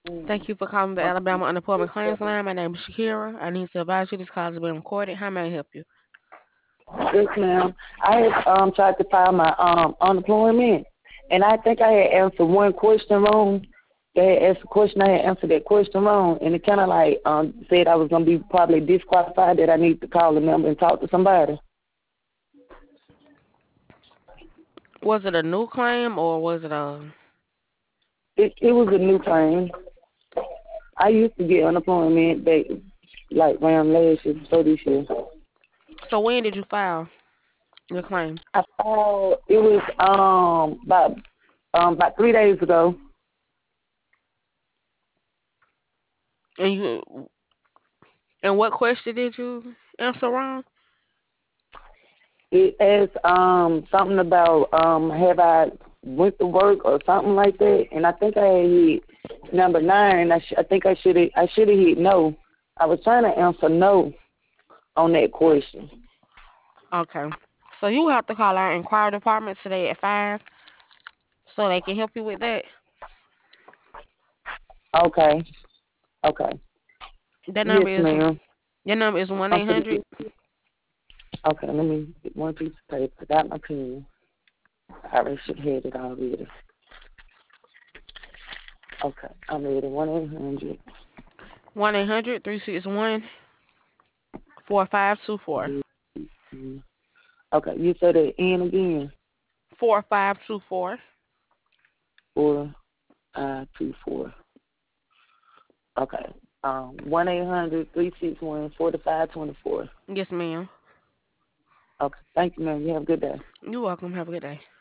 Thank you for calling the Alabama Unemployment Claims Line. My name is Shakira. I need to advise you this call is being recorded. How may I help you? Yes, ma'am. I had tried to file my unemployment, and I think I had answered one question wrong. They had asked a question, I had answered that question wrong, and it kind of like said I was gonna be probably disqualified. That I need to call the number and talk to somebody. Was it a new claim or was it a? It was a new claim. I used to get unemployment back like around last year, so this year. So when did you file your claim? I filed. It was about 3 days ago. And what question did you answer wrong? It asked something about have I went to work or something like that, and I think I had hit number 9. I think I should have hit no. I was trying to answer no on that question. Okay. So you have to call our inquiry department today at 5 so they can help you with that. Okay, okay, That number yes, is ma'am. your number is one I'm eight gonna hundred. get, okay. Let me get one piece of paper. I got my pen. I already should have had it already. Okay, I'm ready. 1-800. 1-800-361-4524. Okay, you said it in again. 4524. 4-2-4. Okay. 1-800-361-4524. Yes, ma'am. Okay. Thank you, ma'am. You have a good day. You're welcome. Have a good day.